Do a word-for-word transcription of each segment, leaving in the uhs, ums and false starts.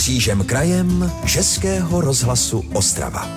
Křížem krajem Českého rozhlasu Ostrava.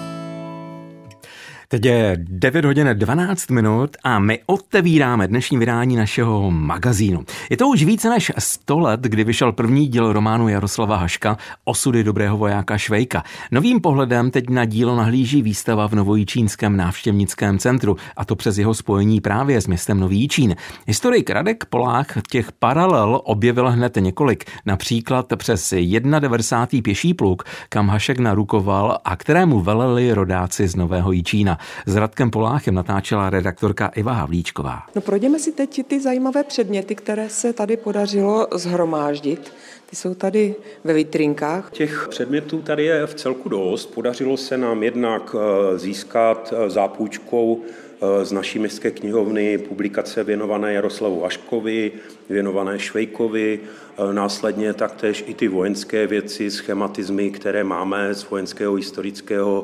Teď je devět hodin dvanáct minut a my otevíráme dnešní vydání našeho magazínu. Je to už více než sto let, kdy vyšel první díl románu Jaroslava Haška Osudy dobrého vojáka Švejka. Novým pohledem teď na dílo nahlíží výstava v Novojičínském návštěvnickém centru, a to přes jeho spojení právě s městem Nový Jičín. Historik Radek Polák těch paralel objevil hned několik, například přes devadesátý první pěší pluk, kam Hašek narukoval a kterému veleli rodáci z Nového Jičína. S Radkem Poláchem natáčela redaktorka Iva Havlíčková. No, projdeme si teď ty zajímavé předměty, které se tady podařilo shromáždit. Ty jsou tady ve vitrinkách. Těch předmětů tady je v celku dost. Podařilo se nám jednak získat zápůjčkou z naší městské knihovny publikace věnované Jaroslavu Haškovi, věnované Švejkovi, následně taktéž i ty vojenské věci, schematizmy, které máme z Vojenského historického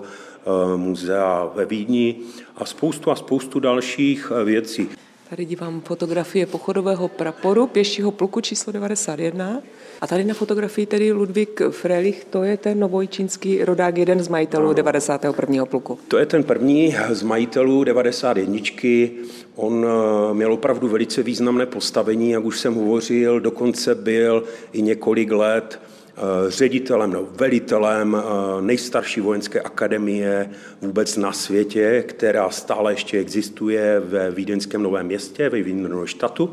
muzea ve Vídni a spoustu a spoustu dalších věcí. Tady dívám fotografie pochodového praporu pěšího pluku číslo devadesát jedna. A tady na fotografii tedy Ludvík Frelich, to je ten novojičínský rodák, jeden z majitelů devadesátého prvního pluku. To je ten první z majitelů devadesát jedničky. On měl opravdu velice významné postavení, jak už jsem hovořil, dokonce byl i několik let ředitelem nebo velitelem nejstarší vojenské akademie vůbec na světě, která stále ještě existuje ve vídeňském Novém Městě, ve Vídenoštatu.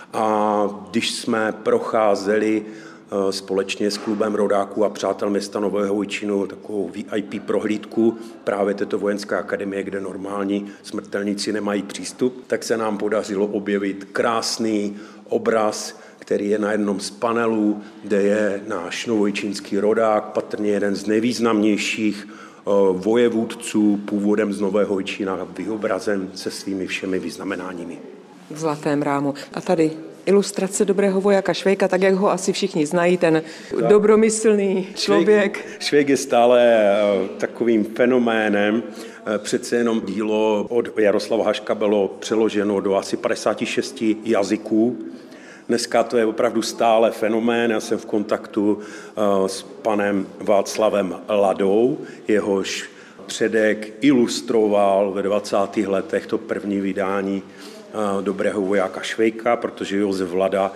A když jsme procházeli společně s klubem rodáků a přátel města Nového Jičínu takovou V I P prohlídku právě této vojenské akademie, kde normální smrtelníci nemají přístup, tak se nám podařilo objevit krásný obraz, který je na jednom z panelů, kde je náš novojičínský rodák, patrně jeden z nejvýznamnějších vojevůdců původem z Nového Jičína, vyobrazen se svými všemi vyznamenáními. V zlatém rámu. A tady ilustrace dobrého vojáka Švejka, tak jak ho asi všichni znají, ten tak dobromyslný člověk. Švejk, Švejk je stále takovým fenoménem. Přece jenom dílo od Jaroslava Haška bylo přeloženo do asi padesát šest jazyků. Dneska to je opravdu stále fenomén. Já jsem v kontaktu s panem Václavem Ladou, jehož předek ilustroval ve dvacátých letech to první vydání dobrého vojáka Švejka, protože Josef Lada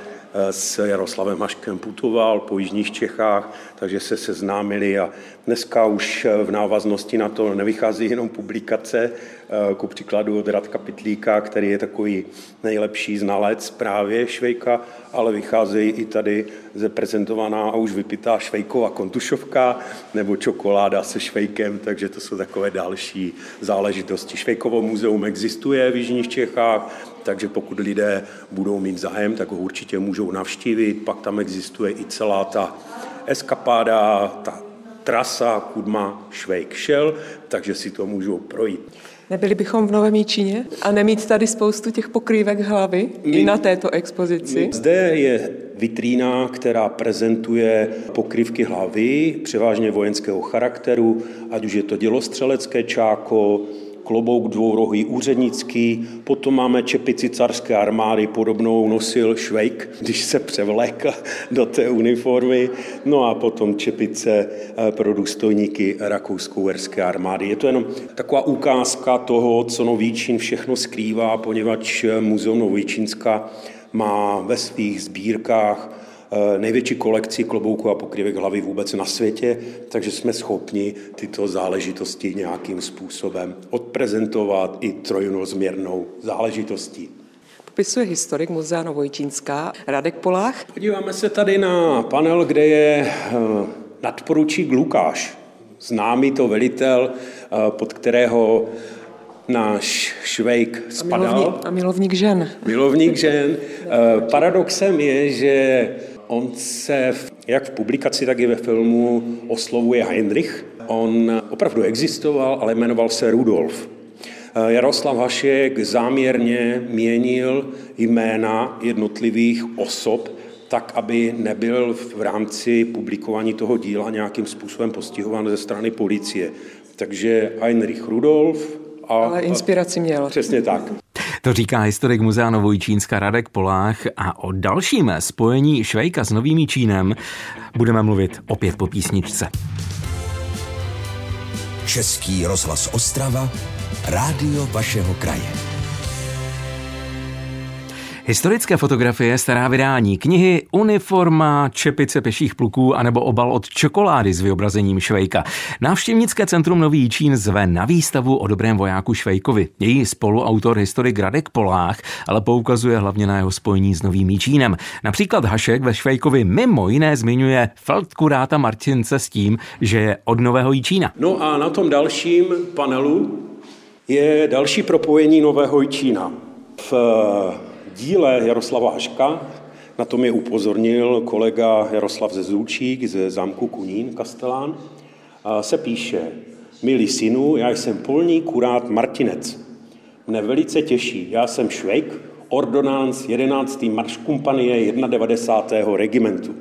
s Jaroslavem Haškem putoval po jižních Čechách, takže se seznámili a dneska už v návaznosti na to nevychází jenom publikace, ku příkladu od Radka Pytlíka, který je takový nejlepší znalec právě Švejka, ale vycházejí i tady prezentovaná a už vypitá Švejkova kontušovka nebo čokoláda se Švejkem, takže to jsou takové další záležitosti. Švejkovo muzeum existuje v jižních Čechách, takže pokud lidé budou mít zájem, tak ho určitě můžou navštívit. Pak tam existuje i celá ta eskapáda, ta trasa Kudma Švejk šel, takže si to můžou projít. Nebyli bychom v Novém Jičíně a nemít tady spoustu těch pokrývek hlavy my, i na této expozici? Zde je vitrína, která prezentuje pokrývky hlavy, převážně vojenského charakteru, ať už je to dělostřelecké čáko, klobouk dvourohý úřednický, potom máme čepici carské armády, podobnou nosil Švejk, když se převlékl do té uniformy, no a potom čepice pro důstojníky rakousko-uherské armády. Je to jenom taková ukázka toho, co Nový Jičín všechno skrývá, poněvadž Muzeum Novojičínska má ve svých sbírkách největší kolekci klobouků a pokrývek hlavy vůbec na světě, takže jsme schopni tyto záležitosti nějakým způsobem odprezentovat i trojrozměrnou záležitostí. Popisuje historik Muzea Novojičínská Radek Polách. Podíváme se tady na panel, kde je nadporučík Lukáš, známý to velitel, pod kterého náš Švejk spadal. A milovník, a milovník žen. Milovník žen. Paradoxem je, že on se jak v publikaci, tak i ve filmu oslovuje Heinrich. On opravdu existoval, ale jmenoval se Rudolf. Jaroslav Hašek záměrně měnil jména jednotlivých osob tak, aby nebyl v rámci publikování toho díla nějakým způsobem postihován ze strany policie. Takže Heinrich Rudolf. A, ale inspiraci měl. Přesně tak. To říká historik Muzea Novojčínska Radek Polách a o dalším spojení Švejka s Novým Jičínem budeme mluvit opět po písničce. Český rozhlas Ostrava, rádio vašeho kraje. Historické fotografie, stará vydání, knihy, uniforma, čepice pěších pluků anebo obal od čokolády s vyobrazením Švejka. Návštěvnické centrum Nový Jičín zve na výstavu o dobrém vojáku Švejkovi. Její spoluautor historik Radek Polách ale poukazuje hlavně na jeho spojení s Novým Jičínem. Například Hašek ve Švejkovi mimo jiné zmiňuje feldkuráta Martince s tím, že je od Nového Jičína. No a na tom dalším panelu je další propojení Nového Jičína. V díle Jaroslava Haška, na to mě upozornil kolega Jaroslav Zezulčík ze zámku Kunín, Kastelán, se píše: Milý synu, já jsem polní kurát Martinec. Mne velice těší, já jsem Švejk, ordonánc jedenácté marškompanie devadesátého prvního regimentu.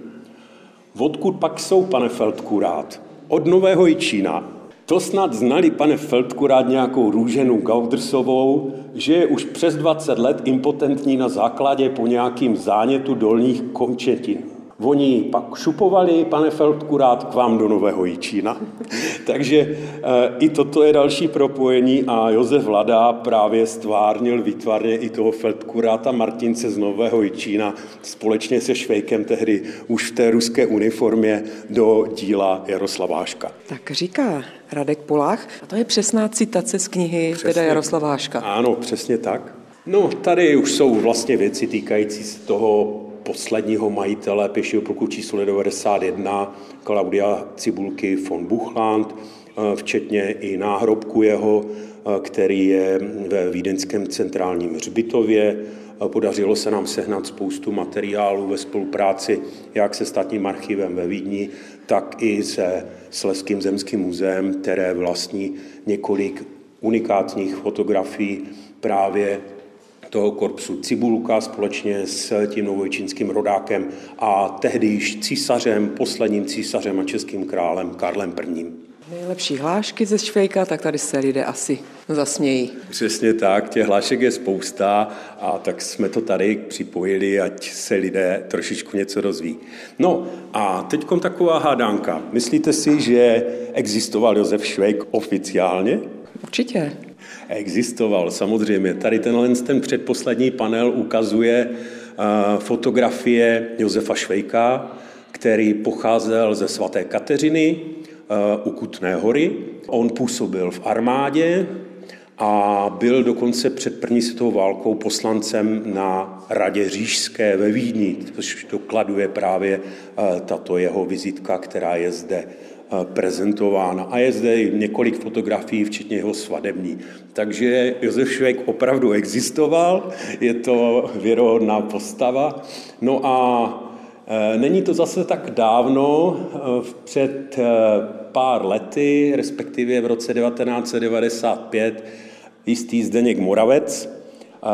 Odkud pak jsou, pane feldkurát? Od Nového Jičína. To snad znali, pane feldkurát, nějakou Růženu Gaudrsovou, že je už přes dvacet let impotentní na základě po nějakým zánětu dolních končetin. Oni pak šupovali, pane feldkurát, k vám do Nového Jičína. Takže e, i toto je další propojení a Josef Lada právě stvárnil výtvarně i toho feldkuráta Martince z Nového Jičína společně se Švejkem tehdy už v té ruské uniformě do díla Jaroslava Haška. Tak říká Radek Polách, a to je přesná citace z knihy teda Jaroslava Haška. Ano, přesně tak. No, tady už jsou vlastně věci týkající se toho posledního majitele pěšího pluku číslo devadesát jedna, Klaudia Cibulky von Buchland, včetně i náhrobku jeho, který je ve vídeňském centrálním hřbitově. Podařilo se nám sehnat spoustu materiálů ve spolupráci jak se státním archivem ve Vídni, tak i se Slezským zemským muzeem, které vlastní několik unikátních fotografií právě toho korpsu Cibulka společně s tím novojičínským rodákem a tehdy již císařem, posledním císařem a českým králem Karlem I. Nejlepší hlášky ze Švejka, tak tady se lidé asi zasmějí. Přesně tak, těch hlášek je spousta a tak jsme to tady připojili, ať se lidé trošičku něco dozví. No a teďkom taková hádánka. Myslíte si, že existoval Josef Švejk oficiálně? Určitě. Existoval, samozřejmě. Tady tenhle ten předposlední panel ukazuje uh, fotografie Josefa Švejka, který pocházel ze svaté Kateřiny uh, u Kutné Hory. On působil v armádě a byl dokonce před první světovou válkou poslancem na Radě říšské ve Vídni, což dokladuje právě uh, tato jeho vizitka, která je zde prezentována. A je zde několik fotografií, včetně jeho svadební. Takže Josef Švejk opravdu existoval, je to věrohodná postava. No a e, není to zase tak dávno, e, před e, pár lety, respektive v roce devatenáct set devadesát pět, jistý Zdeněk Moravec e,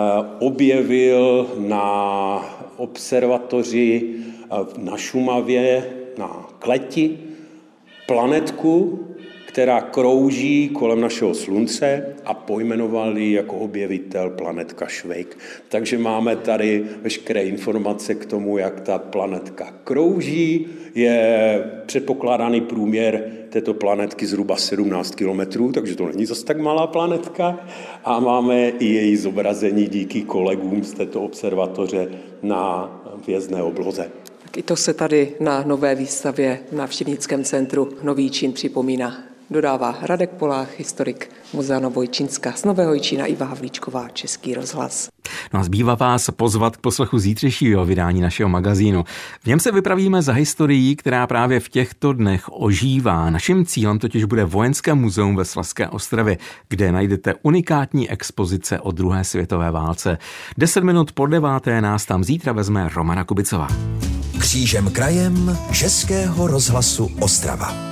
objevil na observatoři e, na Šumavě, na Kleti, planetku, která krouží kolem našeho slunce a pojmenoval ji jako objevitel planetka Švejk. Takže máme tady veškeré informace k tomu, jak ta planetka krouží. Je předpokládaný průměr této planetky zhruba sedmnáct kilometrů, takže to není zase tak malá planetka. A máme i její zobrazení díky kolegům z této observatoře na hvězdné obloze. Tak i to se tady na nové výstavě v návštěvnickém centru Nový Jičín připomíná. Dodává Radek Polách, historik Muzea Novojčínska z Nového Jičína, Iva Havlíčková, Český rozhlas. No a zbývá vás pozvat k poslechu zítřejšího vydání našeho magazínu. V něm se vypravíme za historií, která právě v těchto dnech ožívá. Naším cílem totiž bude Vojenské muzeum ve Slezské Ostravě, kde najdete unikátní expozice o druhé světové válce. Deset minut po deváté nás tam zítra vezme Romana Kubicová. Křížem krajem Českého rozhlasu Ostrava.